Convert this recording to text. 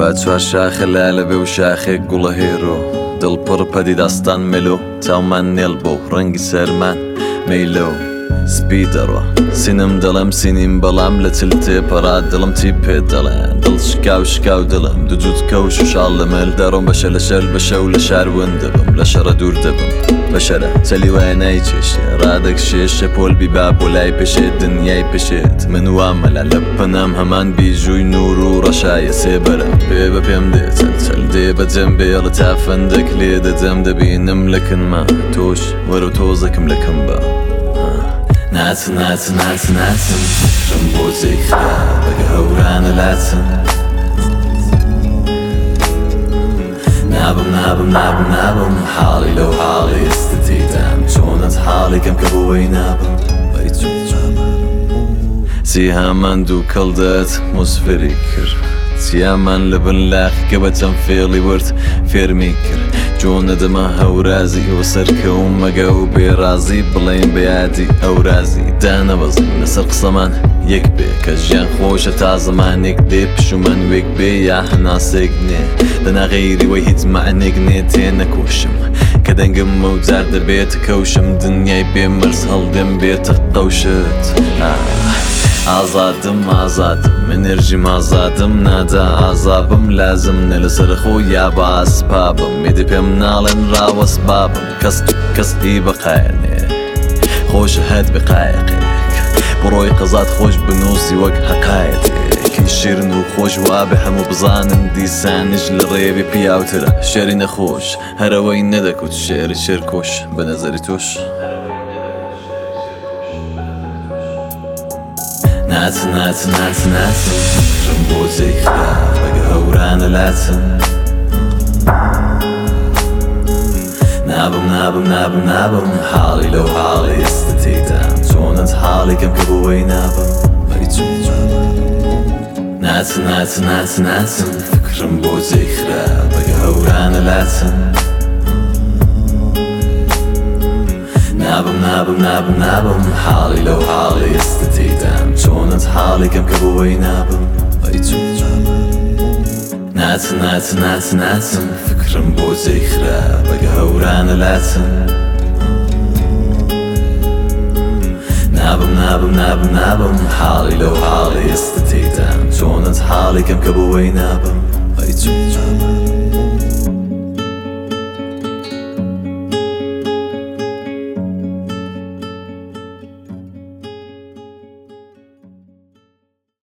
با چوار شاخە لالەبێ و شاخێک گوڵە هێرۆ دڵ پڕ پەدی داستان مێلۆ چاومان نێڵ بۆ ڕەنگی سەرمان مەیلە و سپی دەڕۆ سینم دەڵێم سینیم بەڵام لە چل تێپەڕا دڵم چی پێ دەڵێن دڵ شکاو دڵم دوجوت کەوش و شاڵ لە مەل دەڕۆم بەشە لە شەر بەشە و لە شار ون دەبم لە شەڕە دوور دەبم بەشەرە چەلی وایە نایچێشێ ڕادەکشێشە پۆلبی با بۆ لای پێشێت دنیای پێشێت من وامەلا لە پەنام هەمان بیژووی نور و ڕەشایە سێبەرە پێ بە پێم دێ چەل دێ بەجەم بێڵە تا فەندەک لێ دەجەم دەبینم لە کنما تۆش وەرە تۆزەکم لە کەم بە ناچن فکرم بۆ جێیخرا بەگە هەورانە لاچن نابم حاڵی لەو حاڵی ئێستا تێدام چۆنت حاڵێکم کە بۆی نابم چیهامان دوو کەڵدەت مسفری کرد چیامان لە بن لاقیکە بەچەم فێڵی ورد فێرمی کرد جۆنە دەما هەورازی وە سەرکەوم مەگە و بێڕازی بڵێن بەیادی ئەورازی دانەبەزم لەسەر قسەمان یەک بێ کە ژیان خۆشە تا زمانێک دێ پشومەن وێک بێ یا هەناسێک نێ دەناغەیری وەی هیچ معنێک نێ تێ نەکۆشم کە دەنگم مەوجار دەبێت کەوشم دنیای بێمەرز هەڵدەم بێتە قەوشت ئازادم ئەنێرژیم ئازادم نادا ئازابم لازم نە لەسەر خۆ یا بە ئاسپابم میدە پێم ناڵێن ڕاوەسبابم کەستی بەقایەنێ خۆش هەت بقایەقێک بڕۆی قەزات خۆش بنووسی وەک حەقایەتێکی شیرن و خۆش وابێ هەموو بزانن دیسانش لە ڕێوی پیاوترە شێری نەخۆش هەرەوەی نەدەکوت شێری شێرکۆش بە نەزەری تۆش ناچن فکرم بۆ جێیخرا بەگە هەورانە لاچن نابم حاڵی لەو حاڵی ئێستا تێدام چۆنت حاڵێکم کە بۆی نابم ناچن فکرم بۆ جێیخرا بەگە هەورانە لاچن نابم حاڵی لەو حاڵی ئێستا تێدام چۆنت حاڵێکم کە بۆی نابم ناچن فکرم بۆ جێیخرا بەگە هەورانە لاچن نابم حاڵی لەو حاڵی ئێستا تێدام چۆنت حاڵێکم کە بۆی نابم